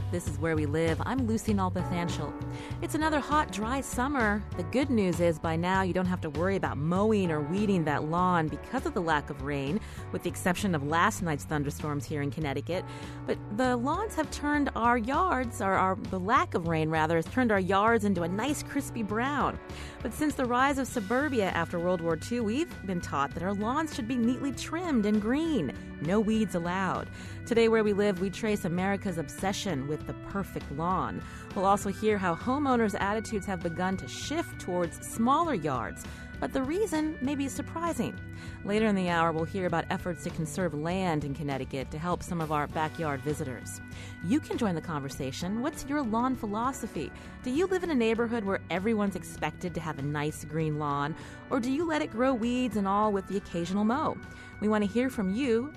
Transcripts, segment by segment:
This is Where We Live. I'm Lucy Nalpathanchel. It's another hot, dry summer. The good news is by now you don't have to worry about mowing or weeding that lawn because of the lack of rain, with the exception of last night's thunderstorms here in Connecticut. But the lawns have turned our yards, or the lack of rain, rather, has turned our yards into a nice crispy brown. But since the rise of suburbia after World War II, we've been taught that our lawns should be neatly trimmed and green. No weeds allowed. Today, Where We Live, we trace America's obsession with the perfect lawn. We'll also hear how homeowners' attitudes have begun to shift towards smaller yards, but the reason may be surprising. Later in the hour, we'll hear about efforts to conserve land in Connecticut to help some of our backyard visitors. You can join the conversation. What's your lawn philosophy? Do you live in a neighborhood where everyone's expected to have a nice green lawn, or do you let it grow weeds and all with the occasional mow? We want to hear from you,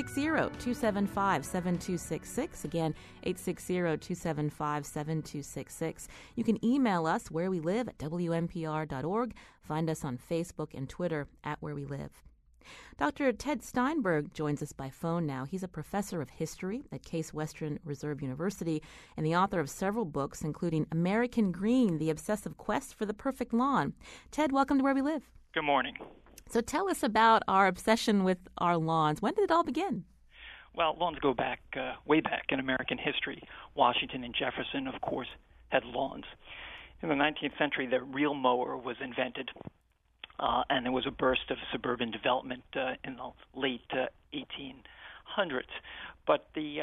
860-275-7266. Again, 860-275-7266. You can email us, wherewelive at WNPR.org. Find us on Facebook and Twitter at Where We Live. Dr. Ted Steinberg joins us by phone now. He's a professor of history at Case Western Reserve University and the author of several books, including American Green, The Obsessive Quest for the Perfect Lawn. Ted, welcome to Where We Live. Good morning. So tell us about our obsession with our lawns. When did it all begin? Well, lawns go back, way back in American history. Washington and Jefferson, of course, had lawns. In the 19th century, the real mower was invented, and there was a burst of suburban development in the late 1800s. But the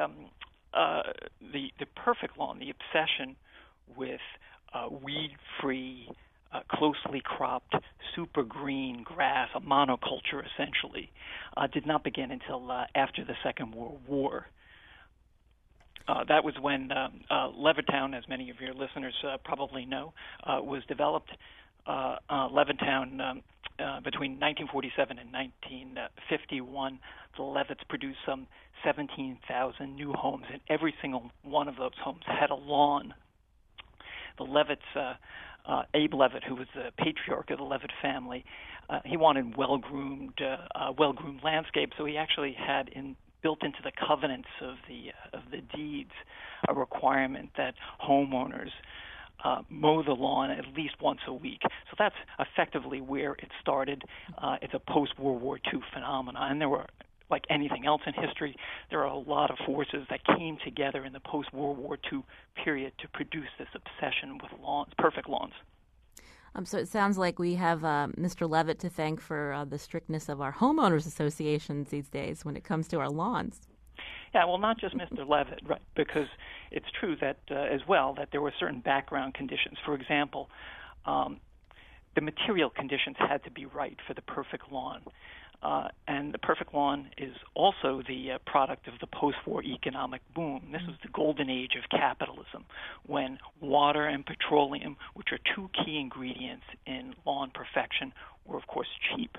perfect lawn, the obsession with weed-free, closely cropped, super green grass, a monoculture essentially, did not begin until after the Second World War. That was when Levittown, as many of your listeners probably know, was developed. Levittown, between 1947 and 1951, the Levitts produced some 17,000 new homes, and every single one of those homes had a lawn. The Levitts, Abe Levitt, who was the patriarch of the Levitt family, he wanted well-groomed landscape, so he actually had built into the covenants of the deeds a requirement that homeowners mow the lawn at least once a week. So that's effectively where it started. It's a post-World War II phenomenon, and there were, like anything else in history, there are a lot of forces that came together in the post-World War II period to produce this obsession with lawns, perfect lawns. So it sounds like we have Mr. Levitt to thank for the strictness of our homeowners associations these days when it comes to our lawns. Yeah, well, not just Mr. Levitt, right? Because it's true that as well that there were certain background conditions. For example, the material conditions had to be right for the perfect lawn. And the perfect lawn is also the product of the post-war economic boom. This was the golden age of capitalism, when water and petroleum, which are two key ingredients in lawn perfection, were, of course, cheap.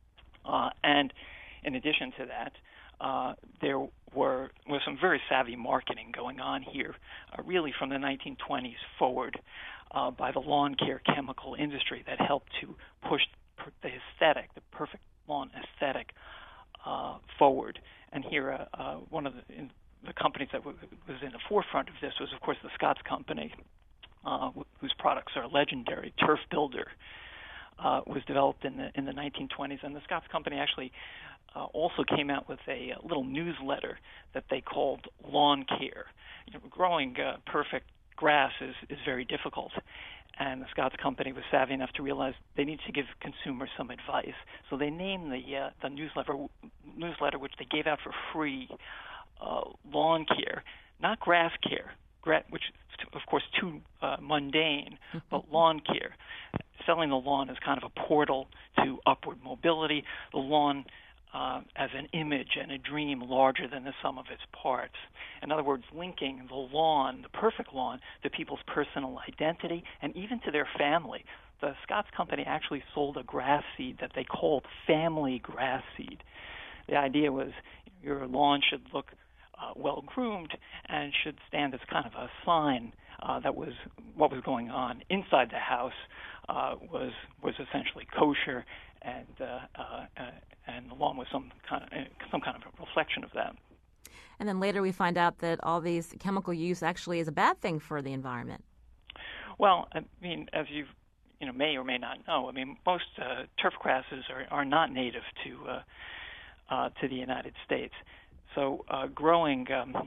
And in addition to that, there was some very savvy marketing going on here, really from the 1920s forward, by the lawn care chemical industry that helped to push the aesthetic, the perfect lawn aesthetic, forward. And here, one of the companies that was in the forefront of this was, of course, the Scotts Company, whose products are legendary. Turf Builder was developed in the 1920s, and the Scotts Company actually also came out with a little newsletter that they called Lawn Care. Growing perfect grass is very difficult, and the Scotts Company was savvy enough to realize they need to give consumers some advice. So they named the newsletter, which they gave out for free, Lawn Care, not Grass Care, which is, of course, too mundane, but Lawn Care. Selling the lawn is kind of a portal to upward mobility. The lawn as an image and a dream larger than the sum of its parts. In other words, linking the lawn, the perfect lawn, to people's personal identity and even to their family. The Scotts Company actually sold a grass seed that they called family grass seed. The idea was your lawn should look well-groomed and should stand as kind of a sign that was what was going on inside the house was essentially kosher, and the lawn was some kind of a reflection of that. And then later we find out that all these chemical use actually is a bad thing for the environment. Well, I mean, as you may or may not know, I mean, most turf grasses are not native to the United States. So growing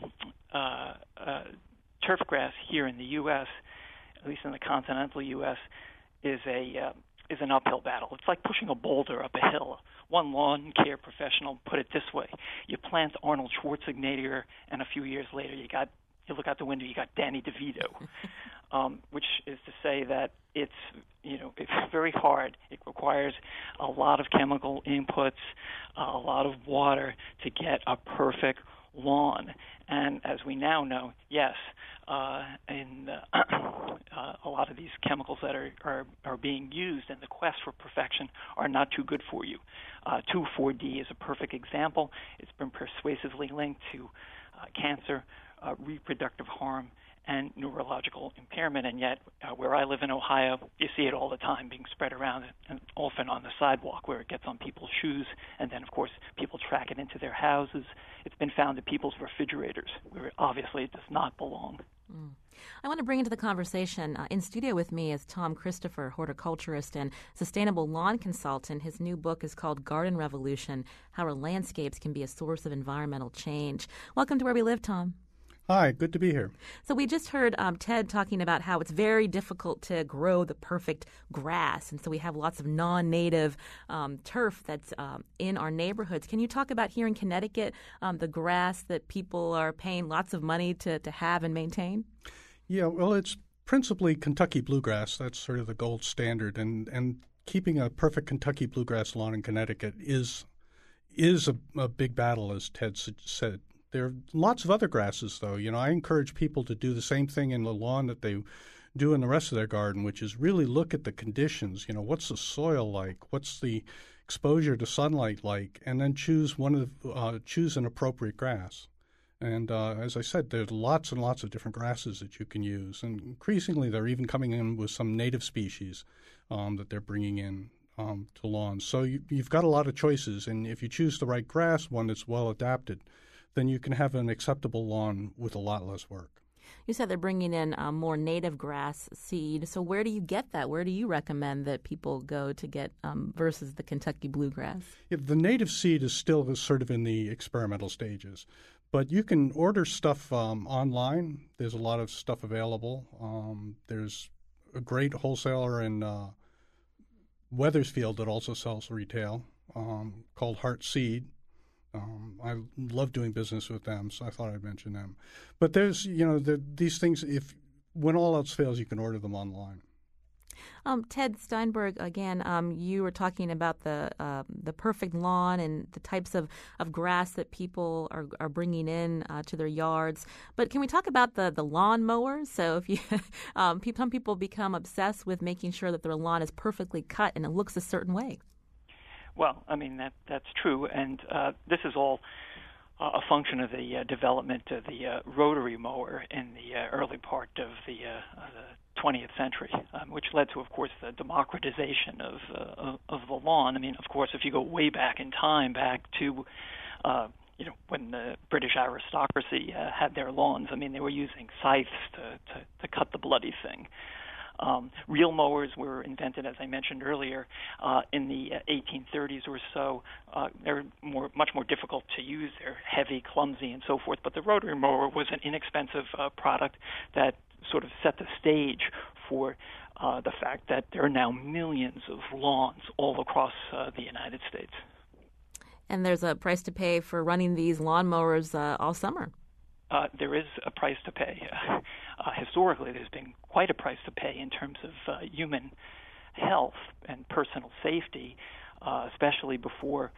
turf grass here in the U.S., at least in the continental U.S., is an uphill battle. It's like pushing a boulder up a hill. One lawn care professional put it this way: you plant Arnold Schwarzenegger, and a few years later you look out the window, you got Danny DeVito, which is to say that it's very hard. It requires a lot of chemical inputs, a lot of water to get a perfect lawn. And as we now know, yes, in a lot of these chemicals that are being used in the quest for perfection are not too good for you. 2,4-D is a perfect example. It's been persuasively linked to cancer, reproductive harm, and neurological impairment, and yet where I live in Ohio, you see it all the time being spread around, and often on the sidewalk where it gets on people's shoes, and then, of course, people track it into their houses. It's been found in people's refrigerators, where obviously it does not belong. I want to bring into the conversation, in studio with me is Tom Christopher, horticulturist and sustainable lawn consultant. His new book is called Garden Revolution: How Our Landscapes Can Be a Source of Environmental Change. Welcome to Where We Live, Tom. Hi, good to be here. So we just heard Ted talking about how it's very difficult to grow the perfect grass, and so we have lots of non-native turf that's in our neighborhoods. Can you talk about here in Connecticut the grass that people are paying lots of money to have and maintain? Yeah, well, it's principally Kentucky bluegrass. That's sort of the gold standard, and keeping a perfect Kentucky bluegrass lawn in Connecticut is a big battle, as Ted said. There are lots of other grasses, though. I encourage people to do the same thing in the lawn that they do in the rest of their garden, which is really look at the conditions. What's the soil like? What's the exposure to sunlight like? And then choose an appropriate grass. And as I said, there's lots and lots of different grasses that you can use. And increasingly, they're even coming in with some native species that they're bringing in to lawns. So you've got a lot of choices. And if you choose the right grass, one that's well adapted, then you can have an acceptable lawn with a lot less work. You said they're bringing in more native grass seed. So where do you get that? Where do you recommend that people go to get versus the Kentucky bluegrass? Yeah, the native seed is still sort of in the experimental stages. But you can order stuff online. There's a lot of stuff available. There's a great wholesaler in Wethersfield that also sells retail called Heart Seed. I love doing business with them, so I thought I'd mention them. But there's, these things, when all else fails, you can order them online. Ted Steinberg, again, you were talking about the perfect lawn and the types of grass that people are bringing in to their yards. But can we talk about the lawn mowers? So if you, some people become obsessed with making sure that their lawn is perfectly cut and it looks a certain way. Well, I mean, that's true, and this is all a function of the development of the rotary mower in the early part of the 20th century, which led to, of course, the democratization of the lawn. I mean, of course, if you go way back in time, back to when the British aristocracy had their lawns, I mean, they were using scythes to cut the bloody thing. Reel mowers were invented, as I mentioned earlier, in the 1830s or so. They're much more difficult to use. They're heavy, clumsy, and so forth. But the rotary mower was an inexpensive product that sort of set the stage for the fact that there are now millions of lawns all across the United States. And there's a price to pay for running these lawnmowers all summer. There is a price to pay. Historically, there's been quite a price to pay in terms of human health and personal safety, especially before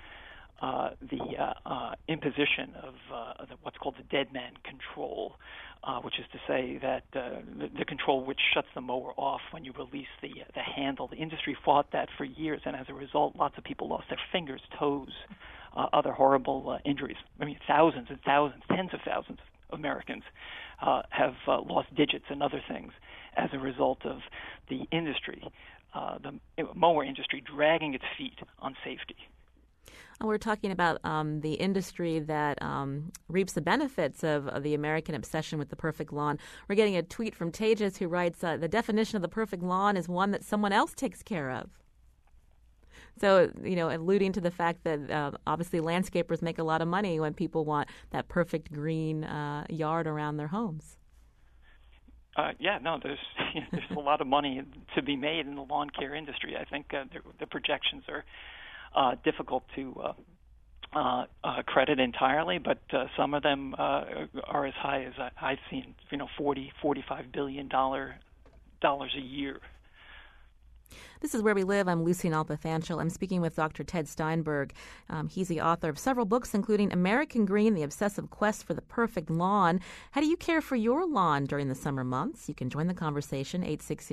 the imposition of what's called the dead man control, which is to say that the control which shuts the mower off when you release the handle. The industry fought that for years, and as a result, lots of people lost their fingers, toes, other horrible injuries. I mean, thousands and thousands, tens of thousands of Americans have lost digits and other things as a result of the industry, the mower industry, dragging its feet on safety. We're talking about the industry that reaps the benefits of the American obsession with the perfect lawn. We're getting a tweet from Tejas who writes, the definition of the perfect lawn is one that someone else takes care of. So, alluding to the fact that obviously landscapers make a lot of money when people want that perfect green yard around their homes. There's a lot of money to be made in the lawn care industry. I think the projections are difficult to credit entirely, but some of them are as high as I've seen, $40-45 billion a year. This is Where We Live. I'm Lucy Nalpathanchel. I'm speaking with Dr. Ted Steinberg. He's the author of several books, including American Green, The Obsessive Quest for the Perfect Lawn. How do you care for your lawn during the summer months? You can join the conversation,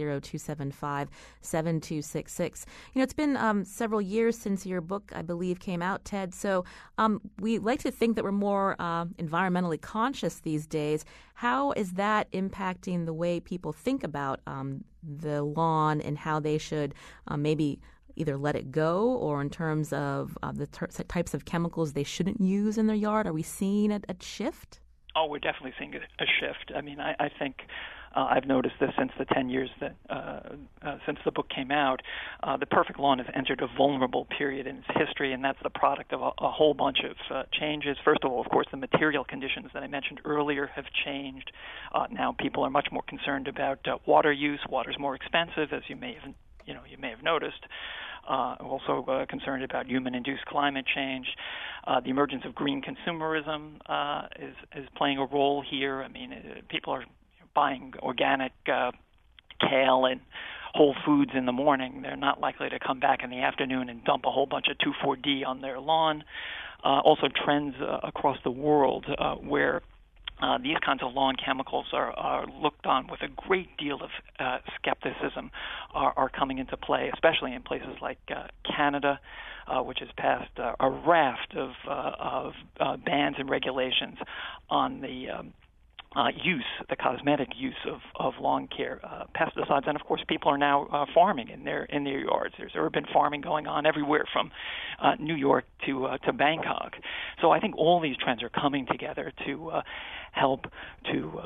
860-275-7266. It's been several years since your book, I believe, came out, Ted. So we like to think that we're more environmentally conscious these days. How is that impacting the way people think about the lawn and how they should maybe either let it go, or in terms of the types of chemicals they shouldn't use in their yard? Are we seeing a shift? Oh, we're definitely seeing a shift. I mean, I think I've noticed this since the 10 years that since the book came out. The perfect lawn has entered a vulnerable period in its history, and that's the product of a whole bunch of changes. First of all, of course, the material conditions that I mentioned earlier have changed. Now people are much more concerned about water use. Water's more expensive, as you may have noticed. Also concerned about human-induced climate change. The emergence of green consumerism is playing a role here. I mean, people are buying organic kale and Whole Foods in the morning. They're not likely to come back in the afternoon and dump a whole bunch of 2,4-D on their lawn. Also trends across the world where these kinds of lawn chemicals are looked on with a great deal of skepticism are coming into play, especially in places like Canada, which has passed a raft of bans and regulations on the cosmetic use of lawn care pesticides. And of course, people are now farming in their yards. There's urban farming going on everywhere from New York to Bangkok. So I think all these trends are coming together to help to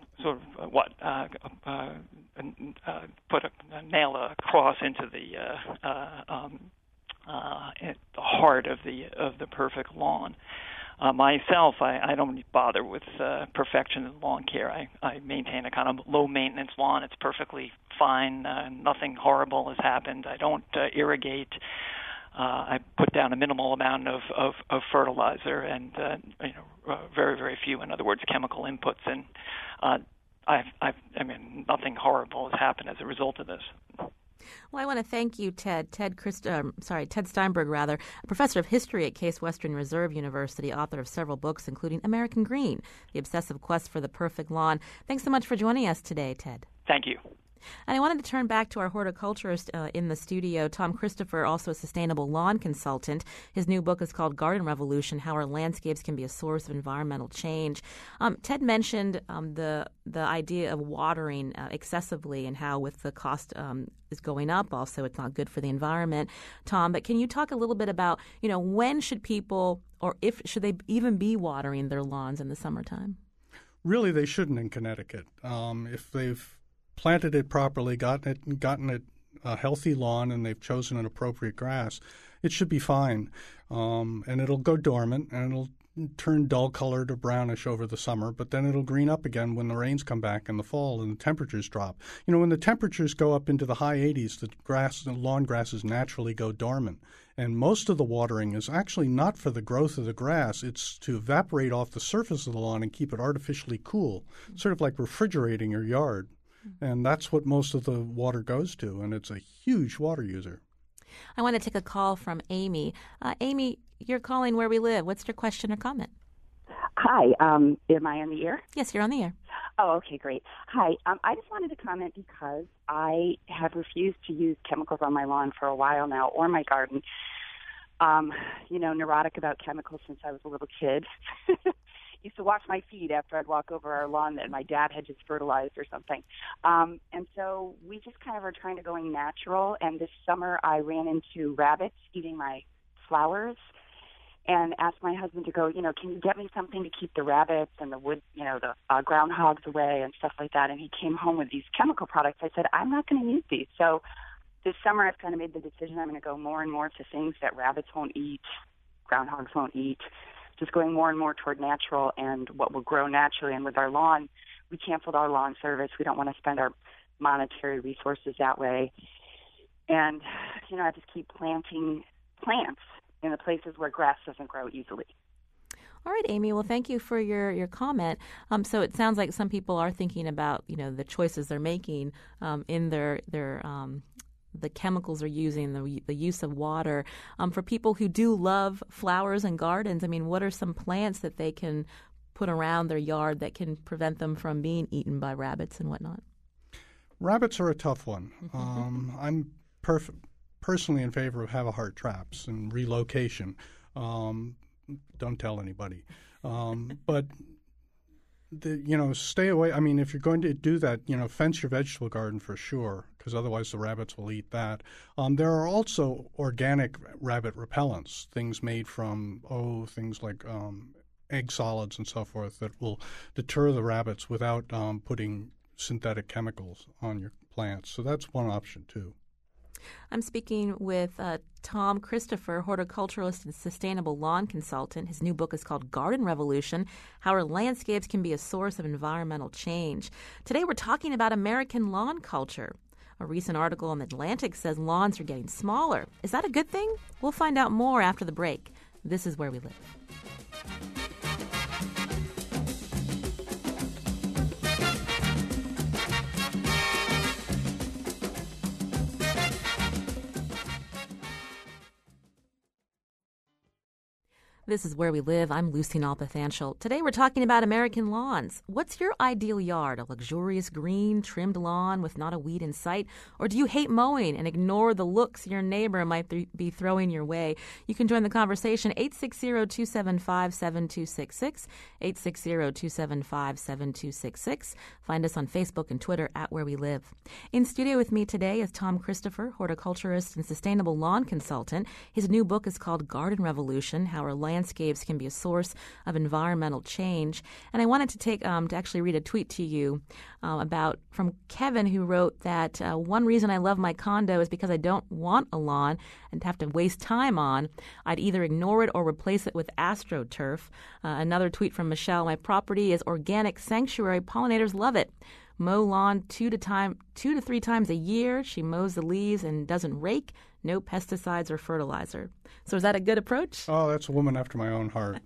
nail a cross into the heart of the perfect lawn. Myself, I don't bother with perfection in lawn care. I maintain a kind of low-maintenance lawn. It's perfectly fine. Nothing horrible has happened. I don't irrigate. I put down a minimal amount of fertilizer and very, very few, in other words, chemical inputs. And nothing horrible has happened as a result of this. Well, I want to thank you, Ted Steinberg, a professor of history at Case Western Reserve University, author of several books, including American Green, The Obsessive Quest for the Perfect Lawn. Thanks so much for joining us today, Ted. Thank you. And I wanted to turn back to our horticulturist in the studio, Tom Christopher, also a sustainable lawn consultant. His new book is called Garden Revolution, How Our Landscapes Can Be a Source of Environmental Change. Ted mentioned the idea of watering excessively and how with the cost is going up, also it's not good for the environment. Tom, but can you talk a little bit about, when should people, or should they even be watering their lawns in the summertime? Really, they shouldn't in Connecticut. If they've planted it properly, gotten it a healthy lawn, and they've chosen an appropriate grass, it should be fine. And it'll go dormant, and it'll turn dull-colored or brownish over the summer, but then it'll green up again when the rains come back in the fall and the temperatures drop. When the temperatures go up into the high 80s, the lawn grasses naturally go dormant. And most of the watering is actually not for the growth of the grass. It's to evaporate off the surface of the lawn and keep it artificially cool, sort of like refrigerating your yard. And that's what most of the water goes to, and it's a huge water user. I want to take a call from Amy. Amy, you're calling Where We Live. What's your question or comment? Hi. Am I on the air? Yes, you're on the air. Oh, okay, great. Hi. I just wanted to comment because I have refused to use chemicals on my lawn for a while now, or my garden. Neurotic about chemicals since I was a little kid. Used to wash my feet after I'd walk over our lawn that my dad had just fertilized or something. And so we just kind of are trying to go natural. And this summer I ran into rabbits eating my flowers and asked my husband to go, can you get me something to keep the rabbits and the wood, the groundhogs away and stuff like that. And he came home with these chemical products. I said, I'm not going to use these. So this summer I've kind of made the decision I'm going to go more and more to things that rabbits won't eat, groundhogs won't eat, just going more and more toward natural and what will grow naturally. And with our lawn, we canceled our lawn service. We don't want to spend our monetary resources that way. And, I just keep planting plants in the places where grass doesn't grow easily. All right, Amy. Well, thank you for your comment. So it sounds like some people are thinking about, the choices they're making in their the chemicals they're using, the use of water. For people who do love flowers and gardens, what are some plants that they can put around their yard that can prevent them from being eaten by rabbits and whatnot? Rabbits are a tough one. I'm personally in favor of have-a-heart traps and relocation. Don't tell anybody. But stay away. If you're going to do that, fence your vegetable garden for sure, because otherwise the rabbits will eat that. There are also organic rabbit repellents, things made from things like egg solids and so forth that will deter the rabbits without putting synthetic chemicals on your plants. So that's one option too. I'm speaking with Tom Christopher, horticulturalist and sustainable lawn consultant. His new book is called Garden Revolution: How Our Landscapes Can Be a Source of Environmental Change. Today we're talking about American lawn culture. A recent article in The Atlantic says lawns are getting smaller. Is that a good thing? We'll find out more after the break. This is Where We Live. This is Where We Live. I'm Lucy Nalpathanchel. Today we're talking about American lawns. What's your ideal yard? A luxurious green, trimmed lawn with not a weed in sight? Or do you hate mowing and ignore the looks your neighbor might be throwing your way? You can join the conversation 860-275-7266, 860-275-7266. Find us on Facebook and Twitter at Where We Live. In studio with me today is Tom Christopher, horticulturist and sustainable lawn consultant. His new book is called Garden Revolution: How Our Landscapes Can Be a Source of Environmental Change. And I wanted to take to actually read a tweet to you from Kevin, who wrote that one reason I love my condo is because I don't want a lawn and have to waste time on. I'd either ignore it or replace it with AstroTurf. Another tweet from Michelle: my property is organic sanctuary. Pollinators love it. Mow lawn 2 to 3 times a year. She mows the leaves and doesn't rake. No pesticides or fertilizer. So is that a good approach? Oh, that's a woman after my own heart.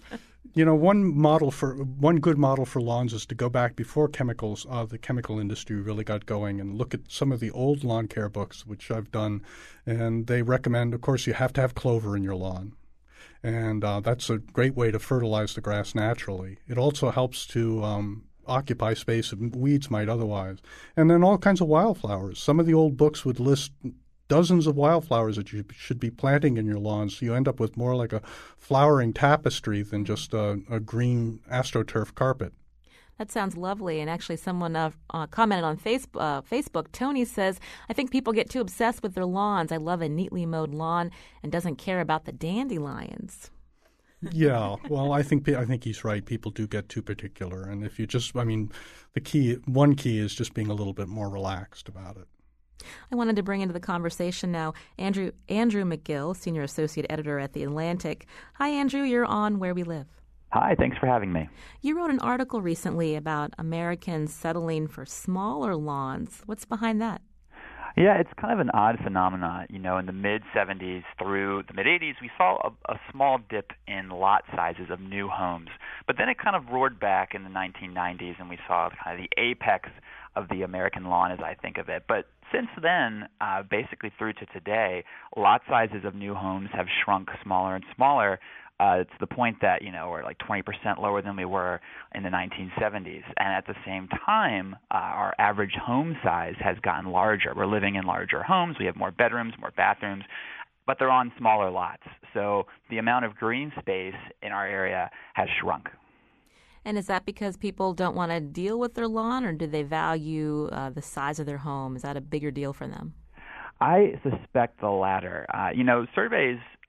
One good model for lawns is to go back before chemicals, the chemical industry really got going, and look at some of the old lawn care books, which I've done, and they recommend, of course, you have to have clover in your lawn. And that's a great way to fertilize the grass naturally. It also helps to occupy space that weeds might otherwise. And then all kinds of wildflowers. Some of the old books would list dozens of wildflowers that you should be planting in your lawns. So you end up with more like a flowering tapestry than just a green AstroTurf carpet. That sounds lovely. And actually someone commented on Facebook. Tony says, I think people get too obsessed with their lawns. I love a neatly mowed lawn and doesn't care about the dandelions. Yeah, well, I think he's right. People do get too particular, and if you just, one key is just being a little bit more relaxed about it. I wanted to bring into the conversation now Andrew McGill, Senior Associate Editor at The Atlantic. Hi, Andrew. You're on Where We Live. Hi, thanks for having me. You wrote an article recently about Americans settling for smaller lawns. What's behind that? Yeah, it's kind of an odd phenomenon. In the mid-'70s through the mid-'80s, we saw a small dip in lot sizes of new homes. But then it kind of roared back in the 1990s, and we saw kind of the apex of the American lawn, as I think of it. But since then, basically through to today, lot sizes of new homes have shrunk smaller and smaller. To the point that, we're like 20% lower than we were in the 1970s. And at the same time, our average home size has gotten larger. We're living in larger homes. We have more bedrooms, more bathrooms, but they're on smaller lots. So the amount of green space in our area has shrunk. And is that because people don't want to deal with their lawn, or do they value the size of their home? Is that a bigger deal for them? I suspect the latter. Surveys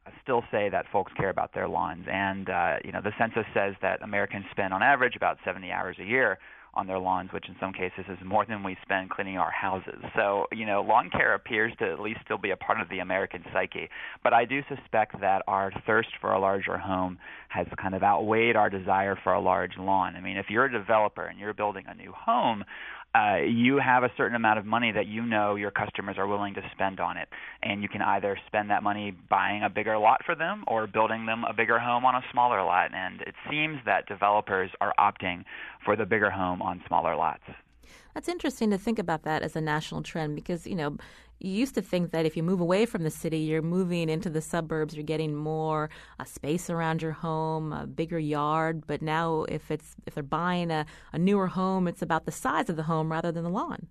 still say that folks care about their lawns. And, the census says that Americans spend on average about 70 hours a year on their lawns, which in some cases is more than we spend cleaning our houses. So, lawn care appears to at least still be a part of the American psyche. But I do suspect that our thirst for a larger home has kind of outweighed our desire for a large lawn. I mean, if you're a developer and you're building a new home, you have a certain amount of money that your customers are willing to spend on it. And you can either spend that money buying a bigger lot for them or building them a bigger home on a smaller lot. And it seems that developers are opting for the bigger home on smaller lots. That's interesting to think about that as a national trend because, you used to think that if you move away from the city, you're moving into the suburbs, you're getting more space around your home, a bigger yard. But now if they're buying a newer home, it's about the size of the home rather than the lawn.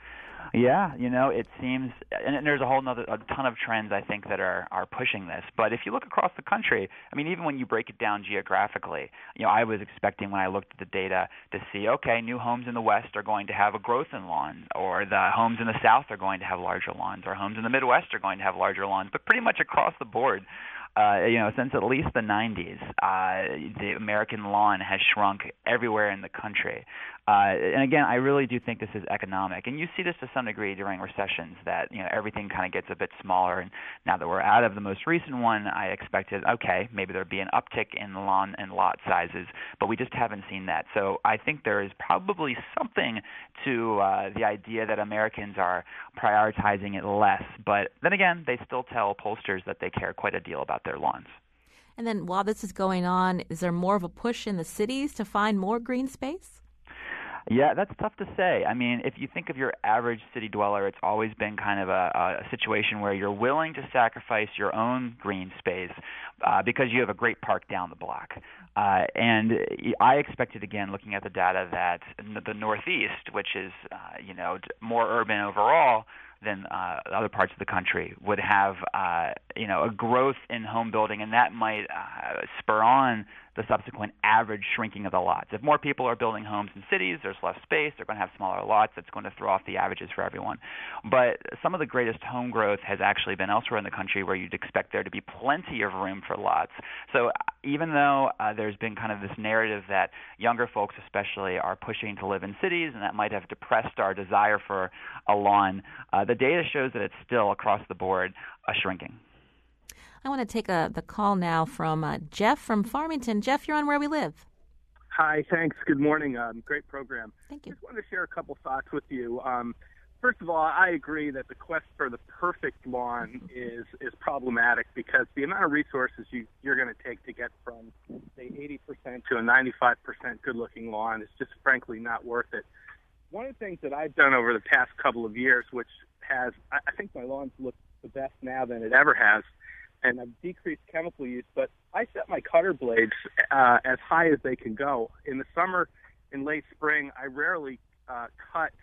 Yeah, it seems, and there's a ton of trends I think that are pushing this. But if you look across the country, I mean, even when you break it down geographically, I was expecting when I looked at the data to see, okay, new homes in the West are going to have a growth in lawns, or the homes in the South are going to have larger lawns, or homes in the Midwest are going to have larger lawns. But pretty much across the board, since at least the 90s, the American lawn has shrunk everywhere in the country. And again, I really do think this is economic. And you see this to some degree during recessions that, everything kind of gets a bit smaller. And now that we're out of the most recent one, I expected, okay, maybe there'd be an uptick in lawn and lot sizes, but we just haven't seen that. So I think there is probably something to the idea that Americans are prioritizing it less. But then again, they still tell pollsters that they care quite a deal about their lawns. And then while this is going on, is there more of a push in the cities to find more green space? Yeah, that's tough to say. I mean, if you think of your average city dweller, it's always been kind of a situation where you're willing to sacrifice your own green space because you have a great park down the block. And I expected, again, looking at the data, that the Northeast, which is, more urban overall than other parts of the country, would have, a growth in home building, and that might spur on the subsequent average shrinking of the lots. If more people are building homes in cities, there's less space, they're going to have smaller lots, that's going to throw off the averages for everyone. But some of the greatest home growth has actually been elsewhere in the country where you'd expect there to be plenty of room for lots. So even though there's been kind of this narrative that younger folks especially are pushing to live in cities and that might have depressed our desire for a lawn, the data shows that it's still across the board shrinking. I want to take the call now from Jeff from Farmington. Jeff, you're on Where We Live. Hi, thanks. Good morning. Great program. Thank you. Just wanted to share a couple thoughts with you. First of all, I agree that the quest for the perfect lawn is problematic because the amount of resources you're going to take to get from, say, 80% to a 95% good-looking lawn is just frankly not worth it. One of the things that I've done over the past couple of years, which has, I think my lawns look the best now than it ever has, and I've decreased chemical use, but I set my cutter blades as high as they can go. In the summer, in late spring, I rarely cut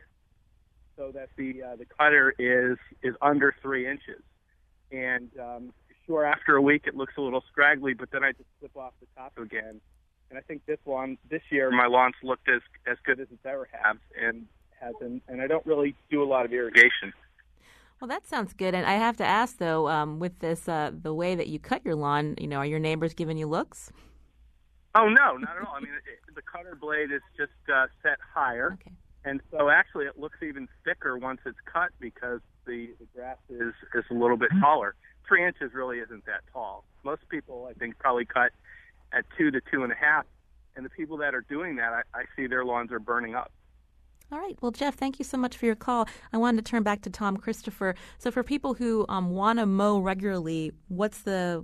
so that the cutter is under 3 inches. And sure, after a week it looks a little scraggly, but then I just flip off the top again. And I think this year my lawns looked as good as it's ever has, and I don't really do a lot of irrigation. Well, that sounds good. And I have to ask, though, with this, the way that you cut your lawn, are your neighbors giving you looks? Oh, no, not at all. I mean, the cutter blade is just set higher. Okay. And so actually it looks even thicker once it's cut because the grass is a little bit taller. 3 inches really isn't that tall. Most people, I think, probably cut at 2 to 2.5. And the people that are doing that, I see their lawns are burning up. All right. Well, Jeff, thank you so much for your call. I wanted to turn back to Tom Christopher. So, for people who want to mow regularly, what's the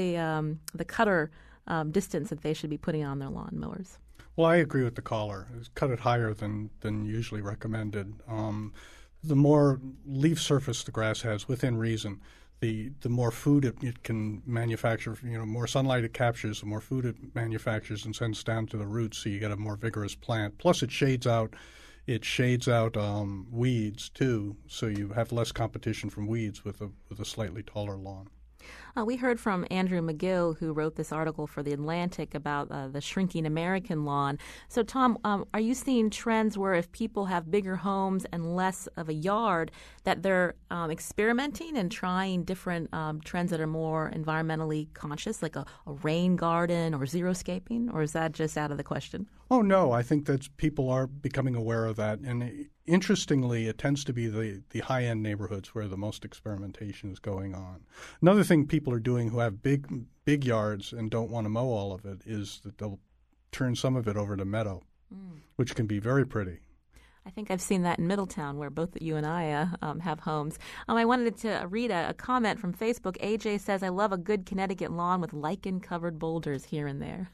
cutter distance that they should be putting on their lawn mowers? Well, I agree with the caller. Cut it higher than usually recommended. The more leaf surface the grass has, within reason, the more food it can manufacture. More sunlight it captures, the more food it manufactures and sends down to the roots, so you get a more vigorous plant. Plus, it shades out. weeds too, so you have less competition from weeds with a slightly taller lawn. We heard from Andrew McGill, who wrote this article for The Atlantic about the shrinking American lawn. So, Tom, are you seeing trends where if people have bigger homes and less of a yard, that they're experimenting and trying different trends that are more environmentally conscious, like a rain garden or xeriscaping, or is that just out of the question? Oh, no. I think that people are becoming aware of that. And interestingly, it tends to be the high-end neighborhoods where the most experimentation is going on. Another thing people are doing who have big yards and don't want to mow all of it is that they'll turn some of it over to meadow, which can be very pretty. I think I've seen that in Middletown, where both you and I have homes. I wanted to read a comment from Facebook. AJ says, I love a good Connecticut lawn with lichen-covered boulders here and there.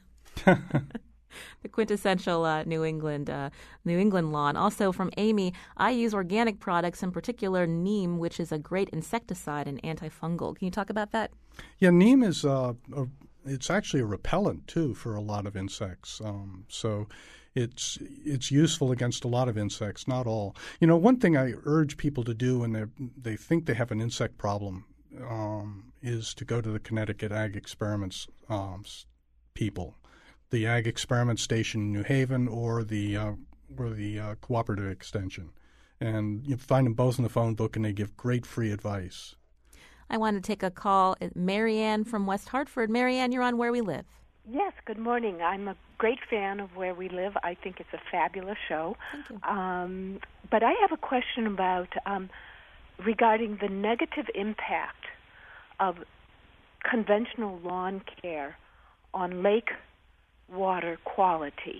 The quintessential New England lawn. Also from Amy, I use organic products, in particular neem, which is a great insecticide and antifungal. Can you talk about that? Yeah, neem is it's actually a repellent too for a lot of insects. So it's useful against a lot of insects, not all. You know, one thing I urge people to do when they think they have an insect problem is to go to the Connecticut Ag Experiments people. The Ag Experiment Station in New Haven or the Cooperative Extension. And you find them both in the phone book, and they give great free advice. I want to take a call. Marianne from West Hartford. Marianne, you're on Where We Live. Yes, good morning. I'm a great fan of Where We Live. I think it's a fabulous show. Thank you. But I have a question about regarding the negative impact of conventional lawn care on lake water quality,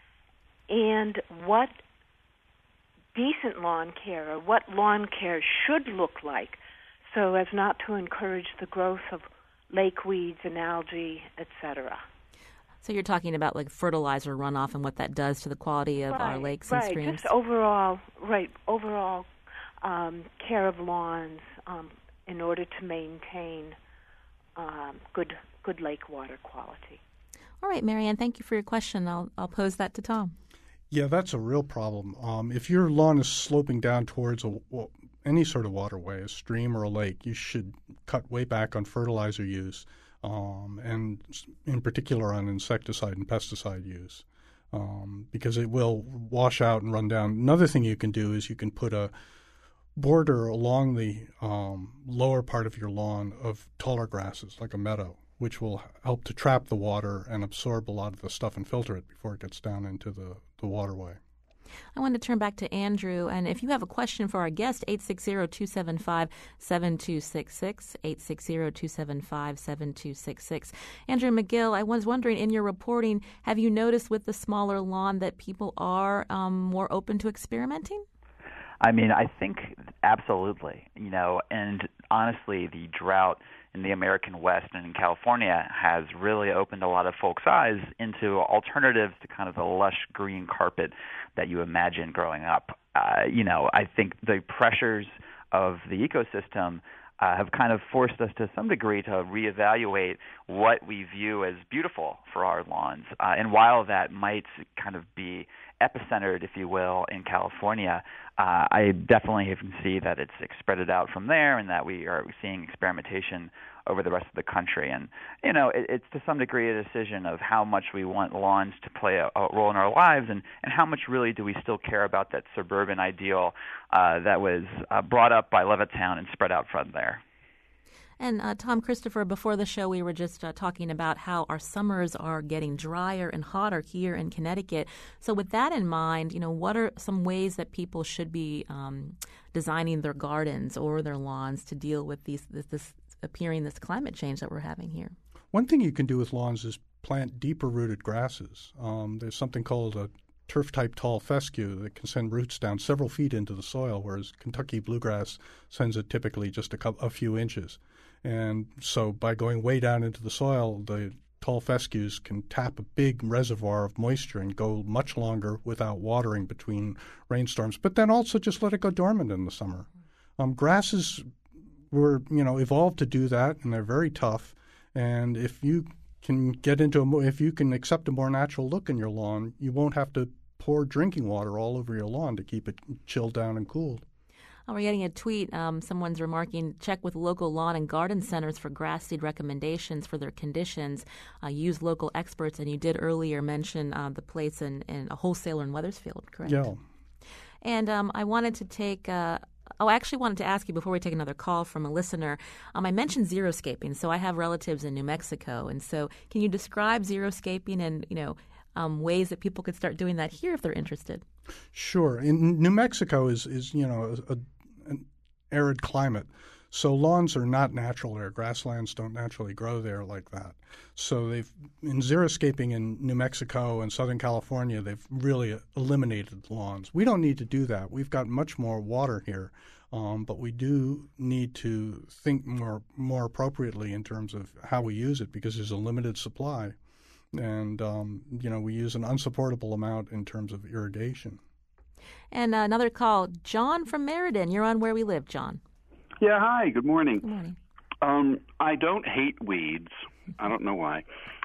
and what decent lawn care or what lawn care should look like so as not to encourage the growth of lake weeds and algae, etc. So you're talking about like fertilizer runoff and what that does to the quality of our lakes and streams? Just overall care of lawns in order to maintain good lake water quality. All right, Marianne, thank you for your question. I'll pose that to Tom. Yeah, that's a real problem. If your lawn is sloping down towards any sort of waterway, a stream or a lake, you should cut way back on fertilizer use, and in particular on insecticide and pesticide use, because it will wash out and run down. Another thing you can do is you can put a border along the lower part of your lawn of taller grasses, like a meadow, which will help to trap the water and absorb a lot of the stuff and filter it before it gets down into the waterway. I want to turn back to Andrew, and if you have a question for our guest, 860-275-7266, 860-275-7266. Andrew McGill, I was wondering, in your reporting, have you noticed with the smaller lawn that people are more open to experimenting? I mean, I think absolutely, and honestly, the drought in the American West and in California has really opened a lot of folks' eyes into alternatives to kind of the lush green carpet that you imagine growing up. I think the pressures of the ecosystem have kind of forced us to some degree to reevaluate what we view as beautiful for our lawns. And while that might kind of be epicentered, if you will, in California, I definitely can see that it's spread out from there and that we are seeing experimentation over the rest of the country. And, it's to some degree a decision of how much we want lawns to play a role in our lives and how much really do we still care about that suburban ideal that was brought up by Levittown and spread out from there. And Tom, Christopher, before the show, we were just talking about how our summers are getting drier and hotter here in Connecticut. So with that in mind, what are some ways that people should be designing their gardens or their lawns to deal with this climate change that we're having here? One thing you can do with lawns is plant deeper-rooted grasses. There's something called a turf-type tall fescue that can send roots down several feet into the soil, whereas Kentucky bluegrass sends it typically just a few inches. And so by going way down into the soil, the tall fescues can tap a big reservoir of moisture and go much longer without watering between rainstorms, but then also just let it go dormant in the summer. Grasses were, evolved to do that, and they're very tough. And if you can if you can accept a more natural look in your lawn, you won't have to pour drinking water all over your lawn to keep it chilled down and cooled. We're getting a tweet. Someone's remarking, check with local lawn and garden centers for grass seed recommendations for their conditions. Use local experts. And you did earlier mention the place in a wholesaler in Wethersfield, correct? Yeah. And I wanted to take I actually wanted to ask you before we take another call from a listener. I mentioned xeriscaping. So I have relatives in New Mexico. And so can you describe xeriscaping and, ways that people could start doing that here if they're interested? Sure. In New Mexico is an arid climate, so lawns are not natural there. Grasslands don't naturally grow there like that. So in xeriscaping in New Mexico and Southern California, they've really eliminated lawns. We don't need to do that. We've got much more water here, but we do need to think more appropriately in terms of how we use it because there's a limited supply. And, we use an unsupportable amount in terms of irrigation. And another call. John from Meriden. You're on Where We Live, John. Yeah, hi. Good morning. Good morning. I don't hate weeds. I don't know why.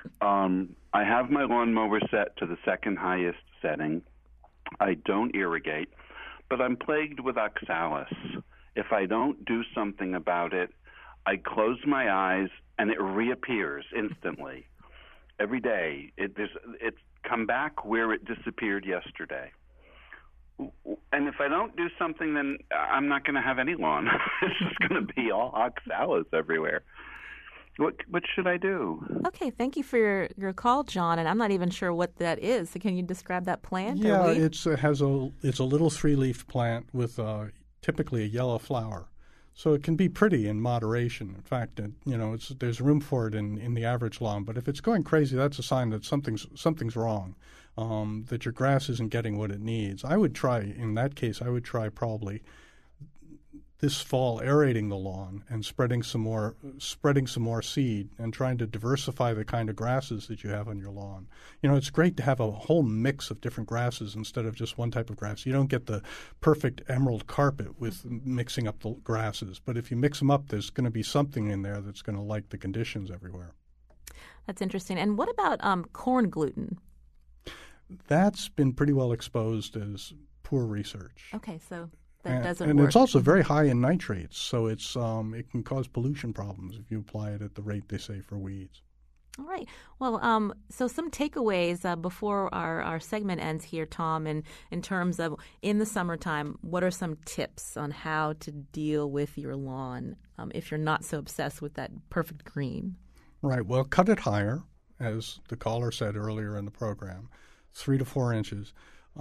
I have my lawnmower set to the second highest setting. I don't irrigate, but I'm plagued with oxalis. If I don't do something about it, I close my eyes and it reappears instantly. Every day, it's come back where it disappeared yesterday. And if I don't do something, then I'm not going to have any lawn. It's just going to be all oxalis everywhere. What should I do? Okay, thank you for your call, John. And I'm not even sure what that is. So can you describe that plant? Yeah, it's a little 3-leaf plant with typically a yellow flower. So it can be pretty in moderation. In fact, there's room for it in the average lawn. But if it's going crazy, that's a sign that something's wrong, that your grass isn't getting what it needs. In that case, I would try probably this fall aerating the lawn and spreading some more seed and trying to diversify the kind of grasses that you have on your lawn. It's great to have a whole mix of different grasses instead of just one type of grass. You don't get the perfect emerald carpet with mixing up the grasses, but if you mix them up, there's going to be something in there that's going to like the conditions everywhere. That's interesting. And what about corn gluten? That's been pretty well exposed as poor research. Okay, so that doesn't and work. it's also very high in nitrates, so it can cause pollution problems if you apply it at the rate they say for weeds. All right. Well, so some takeaways before our segment ends here, Tom, in terms of in the summertime, what are some tips on how to deal with your lawn if you're not so obsessed with that perfect green? Right. Well, cut it higher, as the caller said earlier in the program, 3 to 4 inches.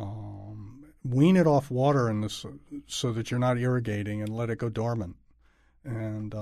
Wean it off water so that you're not irrigating and let it go dormant. And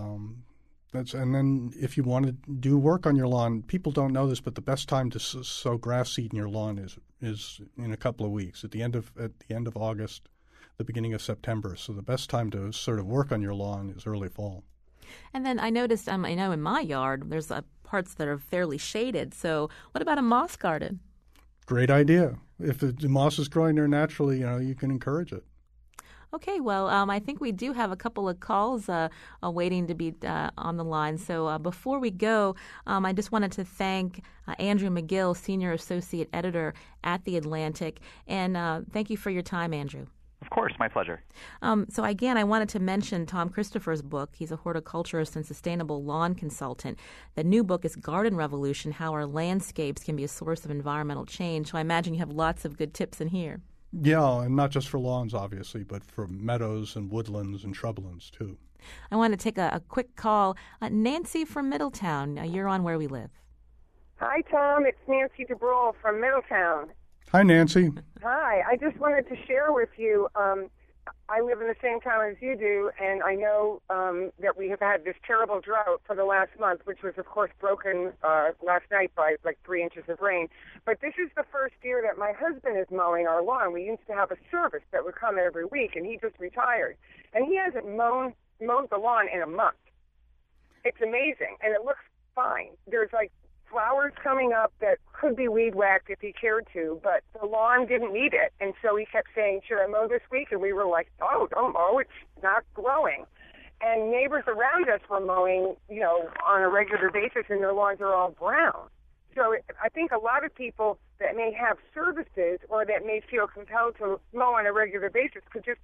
then if you want to do work on your lawn, people don't know this, but the best time to sow grass seed in your lawn is in a couple of weeks, at the end of August, the beginning of September. So the best time to sort of work on your lawn is early fall. And then I noticed, I know in my yard, there's parts that are fairly shaded. So what about a moss garden? Great idea. If the moss is growing there naturally, you can encourage it. Okay, well, I think we do have a couple of calls waiting to be on the line. So before we go, I just wanted to thank Andrew McGill, Senior Associate Editor at The Atlantic. And thank you for your time, Andrew. Of course, my pleasure. So again, I wanted to mention Tom Christopher's book. He's a horticulturist and sustainable lawn consultant. The new book is Garden Revolution, How Our Landscapes Can Be a Source of Environmental Change. So I imagine you have lots of good tips in here. Yeah, and not just for lawns, obviously, but for meadows and woodlands and shrublands, too. I want to take a quick call. Nancy from Middletown, you're on Where We Live. Hi, Tom. It's Nancy DeBrule from Middletown. Hi, Nancy. Hi. I just wanted to share with you, I live in the same town as you do, and I know that we have had this terrible drought for the last month, which was, of course, broken last night by like 3 inches of rain. But this is the first year that my husband is mowing our lawn. We used to have a service that would come every week, and he just retired. And he hasn't mowed the lawn in a month. It's amazing, and it looks fine. There's like flowers coming up that could be weed whacked if he cared to, but the lawn didn't need it. And so he kept saying, should I mow this week? And we were like, oh, don't mow. It's not growing. And neighbors around us were mowing, on a regular basis, and their lawns are all brown. So I think a lot of people that may have services or that may feel compelled to mow on a regular basis could just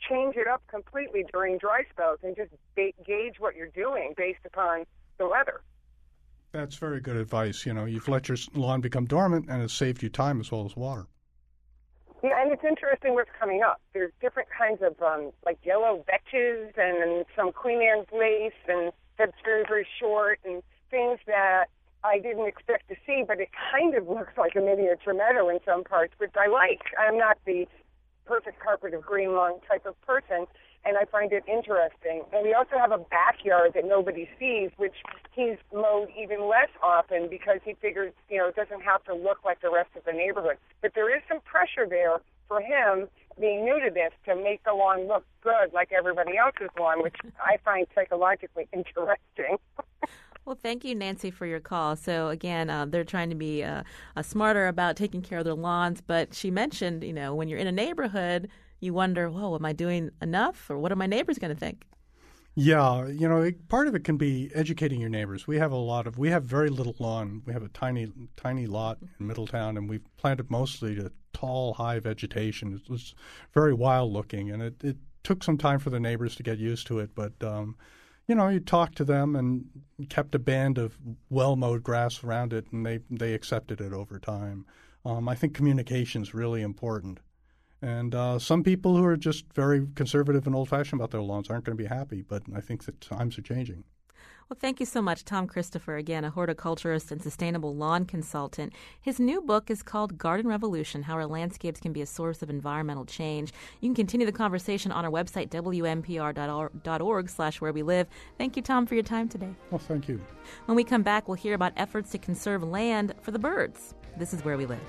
change it up completely during dry spells and just gauge what you're doing based upon the weather. That's very good advice. You've let your lawn become dormant, and it's saved you time as well as water. Yeah, and it's interesting what's coming up. There's different kinds of like yellow vetches and some Queen Anne's lace and that's very, very short and things that I didn't expect to see, but it kind of looks like a miniature meadow in some parts, which I like. I'm not the perfect carpet of green lawn type of person, and I find it interesting. And we also have a backyard that nobody sees, which he's mowed even less often because he figures, it doesn't have to look like the rest of the neighborhood. But there is some pressure there for him, being new to this, to make the lawn look good like everybody else's lawn, which I find psychologically interesting. Well, thank you, Nancy, for your call. So, again, they're trying to be smarter about taking care of their lawns. But she mentioned, when you're in a neighborhood, you wonder, whoa, am I doing enough? Or what are my neighbors going to think? Yeah, part of it can be educating your neighbors. We have very little lawn. We have a tiny lot in Middletown, and we've planted mostly to tall, high vegetation. It was very wild looking, and it took some time for the neighbors to get used to it. But, you talked to them and kept a band of well-mowed grass around it, and they accepted it over time. I think communication is really important. And some people who are just very conservative and old-fashioned about their lawns aren't going to be happy, but I think that times are changing. Well, thank you so much, Tom Christopher, again, a horticulturist and sustainable lawn consultant. His new book is called Garden Revolution, How Our Landscapes Can Be a Source of Environmental Change. You can continue the conversation on our website, WNPR.org/where we live. Thank you, Tom, for your time today. Well, thank you. When we come back, we'll hear about efforts to conserve land for the birds. This is Where We Live.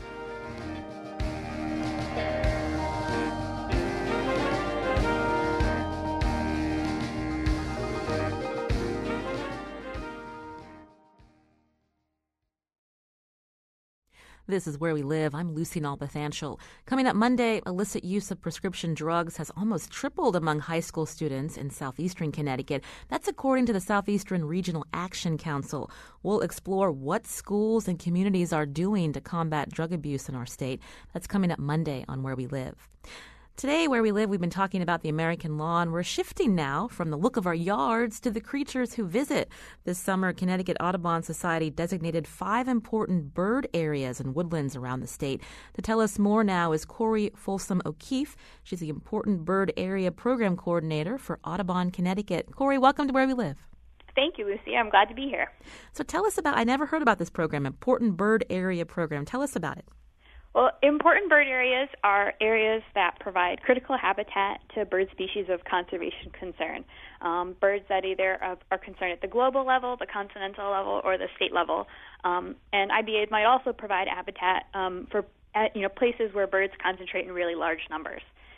This is Where We Live. I'm Lucy Nalpathanchel. Coming up Monday, illicit use of prescription drugs has almost tripled among high school students in southeastern Connecticut. That's according to the Southeastern Regional Action Council. We'll explore what schools and communities are doing to combat drug abuse in our state. That's coming up Monday on Where We Live. Today, Where We Live, we've been talking about the American lawn. We're shifting now from the look of our yards to the creatures who visit. This summer, Connecticut Audubon Society designated 5 important bird areas and woodlands around the state. To tell us more now is Corey Folsom O'Keefe. She's the Important Bird Area Program Coordinator for Audubon, Connecticut. Corey, welcome to Where We Live. Thank you, Lucy. I'm glad to be here. So tell us about, I never heard about this program, Important Bird Area Program. Tell us about it. Well, important bird areas are areas that provide critical habitat to bird species of conservation concern. Birds that either are concerned at the global level, the continental level, or the state level. And IBAs might also provide habitat for places where birds concentrate in really large numbers.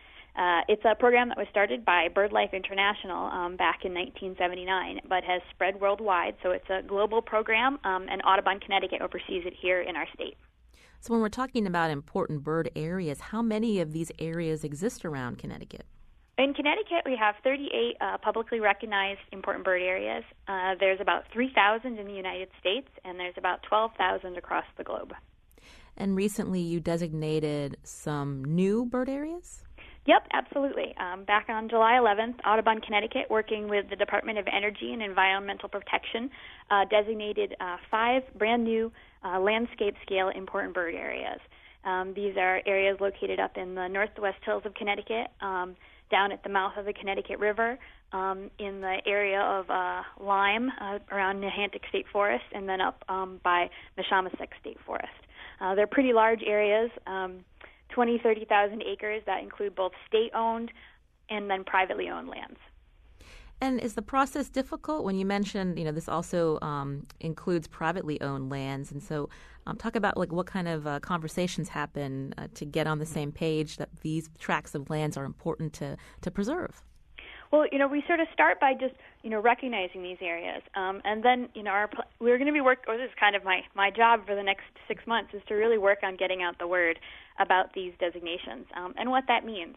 It's a program that was started by BirdLife International back in 1979, but has spread worldwide. So it's a global program, and Audubon, Connecticut oversees it here in our state. So when we're talking about important bird areas, how many of these areas exist around Connecticut? In Connecticut, we have 38 publicly recognized important bird areas. There's about 3,000 in the United States, and there's about 12,000 across the globe. And recently you designated some new bird areas? Yep, absolutely. Back on July 11th, Audubon, Connecticut, working with the Department of Energy and Environmental Protection, designated 5 brand new landscape-scale important bird areas. These are areas located up in the northwest hills of Connecticut, down at the mouth of the Connecticut River, in the area of Lyme, around Nahantic State Forest, and then up by Neshamasek State Forest. They're pretty large areas, 20, 30,000 acres that include both state-owned and then privately owned lands. And is the process difficult? When you mentioned, this also includes privately owned lands. And so talk about what kind of conversations happen to get on the same page that these tracts of lands are important to preserve. Well, we sort of start by just, recognizing these areas. And then, we're going to be this is kind of my job for the next 6 months, is to really work on getting out the word about these designations and what that means.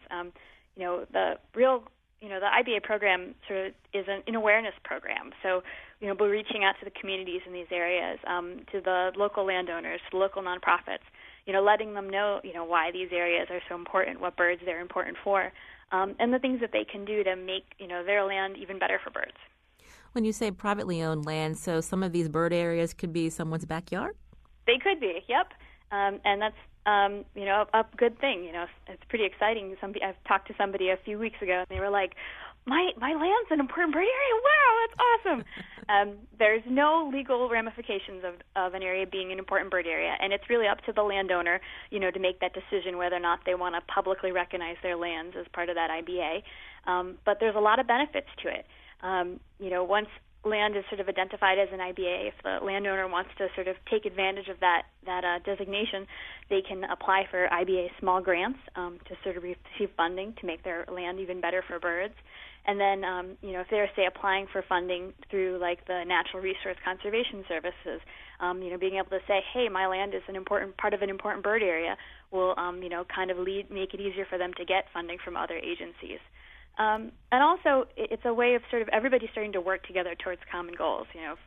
The IBA program sort of is an awareness program. So, we're reaching out to the communities in these areas, to the local landowners, to the local nonprofits, letting them know, why these areas are so important, what birds they're important for, and the things that they can do to make, their land even better for birds. When you say privately owned land, so some of these bird areas could be someone's backyard? They could be, yep. And that's, a good thing. It's pretty exciting. I've talked to somebody a few weeks ago, and they were like, my land's an important bird area. Wow, that's awesome. There's no legal ramifications of an area being an important bird area, and it's really up to the landowner, to make that decision whether or not they want to publicly recognize their lands as part of that IBA. But there's a lot of benefits to it. Once land is sort of identified as an IBA, if the landowner wants to sort of take advantage of that designation, they can apply for IBA small grants to sort of receive funding to make their land even better for birds. And then, if they're, say, applying for funding through, like, the Natural Resource Conservation Services, being able to say, hey, my land is an important part of an important bird area will, kind of make it easier for them to get funding from other agencies. And also, it's a way of sort of everybody starting to work together towards common goals.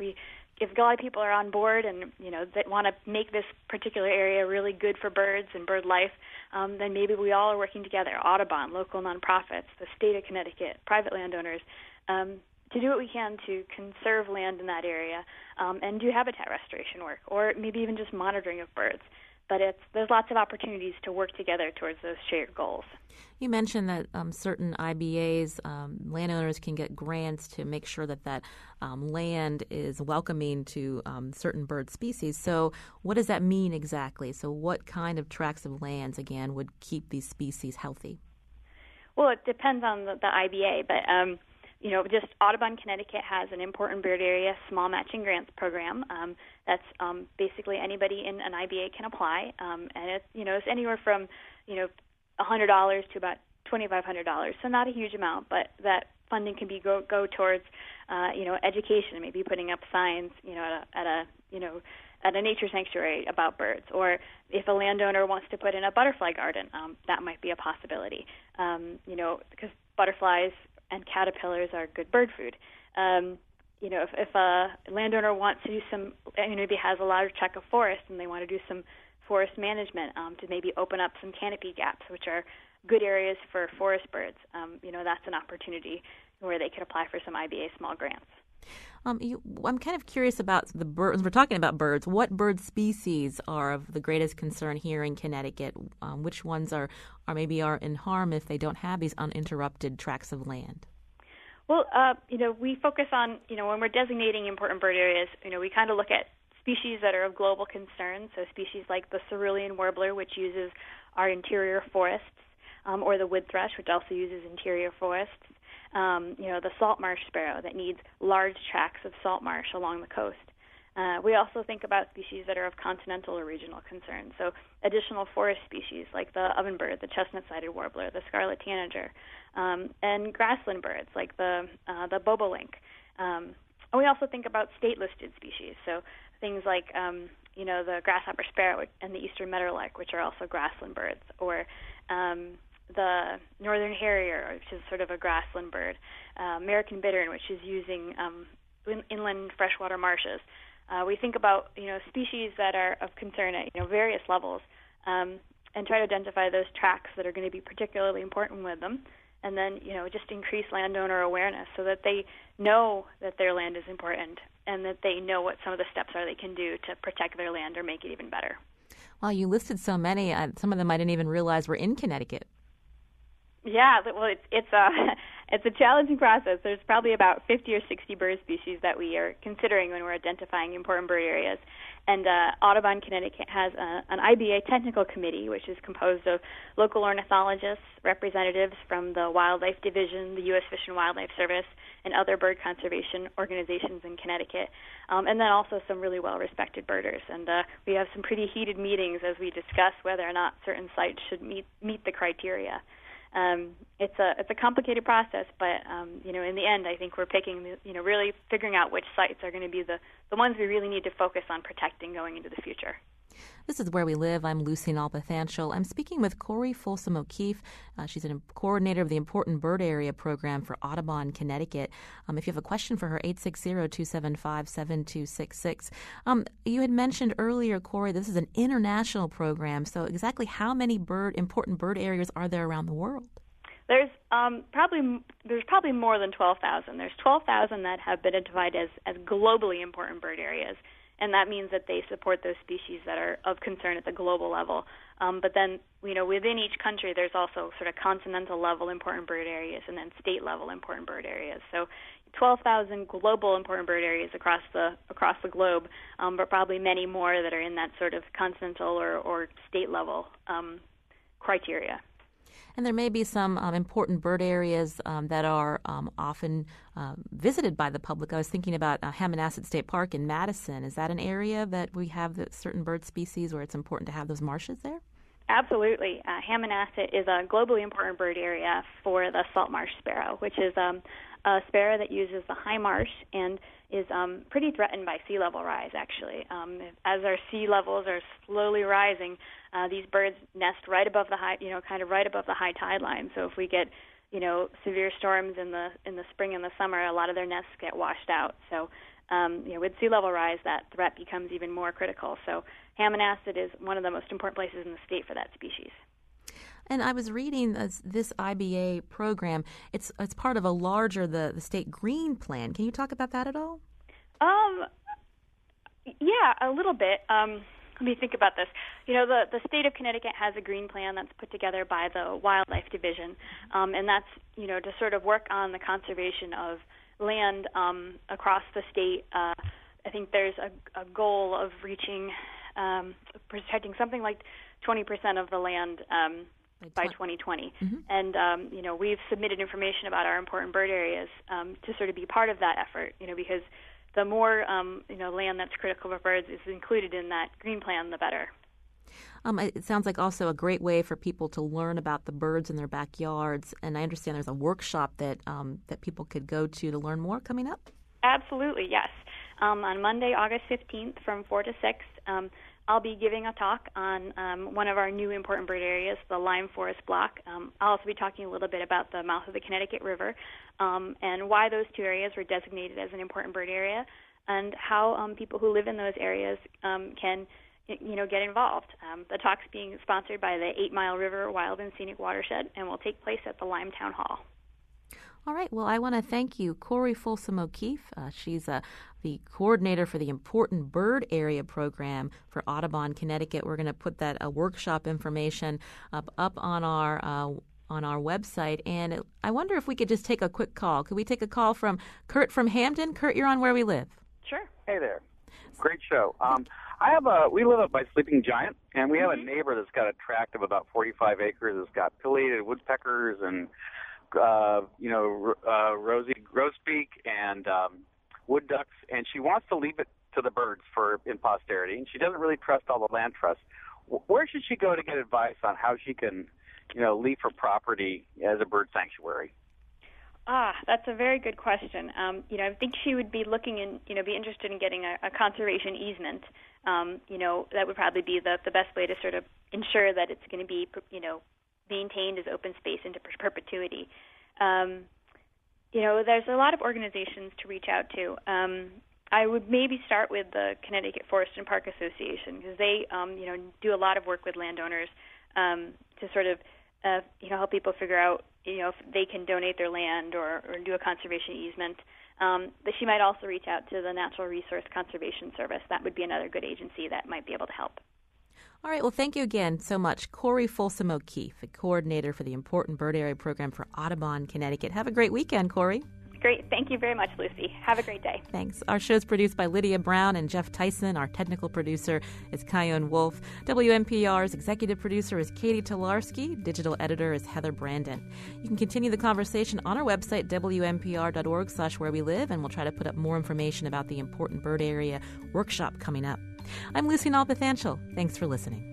If a lot of people are on board and, that want to make this particular area really good for birds and bird life, then maybe we all are working together, Audubon, local nonprofits, the state of Connecticut, private landowners, to do what we can to conserve land in that area and do habitat restoration work, or maybe even just monitoring of birds. But there's lots of opportunities to work together towards those shared goals. You mentioned that certain IBAs, landowners can get grants to make sure that land is welcoming to certain bird species. So what does that mean exactly? So what kind of tracts of lands, again, would keep these species healthy? Well, it depends on the IBA, but just Audubon, Connecticut has an important bird area small matching grants program. That's basically anybody in an IBA can apply, and it's anywhere from $100 to about $2,500. So not a huge amount, but that funding can be go towards education, maybe putting up signs at a nature sanctuary about birds, or if a landowner wants to put in a butterfly garden, that might be a possibility. Because butterflies and caterpillars are good bird food. If a landowner wants to do some, maybe has a large tract of forest and they want to do some forest management to maybe open up some canopy gaps, which are good areas for forest birds, that's an opportunity where they could apply for some IBA small grants. I'm kind of curious about the birds. We're talking about birds. What bird species are of the greatest concern here in Connecticut? Which ones are in harm if they don't have these uninterrupted tracts of land? Well, we focus on, when we're designating important bird areas, we kind of look at species that are of global concern. So species like the cerulean warbler, which uses our interior forests, or the wood thrush, which also uses interior forests. The salt marsh sparrow that needs large tracts of salt marsh along the coast. We also think about species that are of continental or regional concern, so additional forest species like the ovenbird, the chestnut-sided warbler, the scarlet tanager, and grassland birds like the bobolink. And we also think about state-listed species, so things like the grasshopper sparrow and the eastern meadowlark, which are also grassland birds, or the northern harrier, which is sort of a grassland bird, American bittern, which is using inland freshwater marshes. We think about species that are of concern at various levels, and try to identify those tracts that are going to be particularly important with them, and then just increase landowner awareness so that they know that their land is important and that they know what some of the steps are they can do to protect their land or make it even better. Well, you listed so many. Some of them I didn't even realize were in Connecticut. Yeah, well, it's a challenging process. There's probably about 50 or 60 bird species that we are considering when we're identifying important bird areas. And Audubon, Connecticut has an IBA technical committee, which is composed of local ornithologists, representatives from the Wildlife Division, the U.S. Fish and Wildlife Service, and other bird conservation organizations in Connecticut, and then also some really well-respected birders. And we have some pretty heated meetings as we discuss whether or not certain sites should meet the criteria. It's a complicated process, but in the end, I think we're picking, really figuring out which sites are going to be the ones we really need to focus on protecting going into the future. This is Where We Live. I'm Lucy Nalpathanchel. I'm speaking with Corey Folsom O'Keefe. She's a coordinator of the Important Bird Area program for Audubon, Connecticut. If you have a question for her, 860-275-7266. You had mentioned earlier, Corey, this is an international program. So exactly how many important bird areas are there around the world? There's probably more than 12,000. There's 12,000 that have been identified as globally important bird areas. And that means that they support those species that are of concern at the global level. But then, within each country, there's also sort of continental level important bird areas and then state level important bird areas. So 12,000 global important bird areas across the globe, but probably many more that are in that sort of continental or state level criteria. And there may be some important bird areas that are often visited by the public. I was thinking about Hammonasset State Park in Madison. Is that an area that we have certain bird species where it's important to have those marshes there? Absolutely. Hammonasset is a globally important bird area for the salt marsh sparrow, which is a sparrow that uses the high marsh and is pretty threatened by sea level rise, actually. As our sea levels are slowly rising, these birds nest right above the high, kind of right above the high tide line. So if we get, severe storms in the spring and the summer, a lot of their nests get washed out. So, with sea level rise, that threat becomes even more critical. So Hammonasset is one of the most important places in the state for that species. And I was reading this IBA program. It's part of a larger the state green plan. Can you talk about that at all? Yeah, a little bit. Let me think about this. The state of Connecticut has a green plan that's put together by the Wildlife Division, and that's to sort of work on the conservation of land across the state. I think there's a goal of reaching protecting something like 20% of the land by 2020. Mm-hmm. And, we've submitted information about our important bird areas to sort of be part of that effort, because the more, land that's critical for birds is included in that green plan, the better. It sounds like also a great way for people to learn about the birds in their backyards. And I understand there's a workshop that people could go to learn more coming up. Absolutely, yes. On Monday, August 15th from 4 to 6, I'll be giving a talk on one of our new important bird areas, the Lime Forest Block. I'll also be talking a little bit about the mouth of the Connecticut River and why those two areas were designated as an important bird area and how people who live in those areas can get involved. The talk's being sponsored by the 8 Mile River Wild and Scenic Watershed and will take place at the Lime Town Hall. All right. Well, I want to thank you, Corey Folsom O'Keefe. She's the coordinator for the Important Bird Area program for Audubon, Connecticut. We're going to put that workshop information up on our website. And I wonder if we could just take a quick call. Could we take a call from Kurt from Hampden? Kurt, you're on Where We Live. Sure. Hey there. Great show. We live up by Sleeping Giant, and we have a neighbor that's got a tract of about 45 acres. It's got pileated woodpeckers and rosy grosbeak and wood ducks, and she wants to leave it to the birds in posterity, and she doesn't really trust all the land trusts. Where should she go to get advice on how she can, leave her property as a bird sanctuary? That's a very good question. I think she would be looking in, be interested in getting a conservation easement. That would probably be the best way to sort of ensure that it's going to be, maintained as open space into perpetuity. There's a lot of organizations to reach out to. I would maybe start with the Connecticut Forest and Park Association because they, do a lot of work with landowners to sort of, help people figure out, if they can donate their land or do a conservation easement. But she might also reach out to the Natural Resource Conservation Service. That would be another good agency that might be able to help. All right. Well, thank you again so much, Corey Folsom O'Keefe, the coordinator for the Important Bird Area program for Audubon, Connecticut. Have a great weekend, Corey. Great. Thank you very much, Lucy. Have a great day. Thanks. Our show is produced by Lydia Brown and Jeff Tyson. Our technical producer is Kyone Wolf. WNPR's executive producer is Katie Tolarski. Digital editor is Heather Brandon. You can continue the conversation on our website, WNPR.org/wherewelive, and we'll try to put up more information about the Important Bird Area workshop coming up. I'm Lucy Nalpathanchel. Thanks for listening.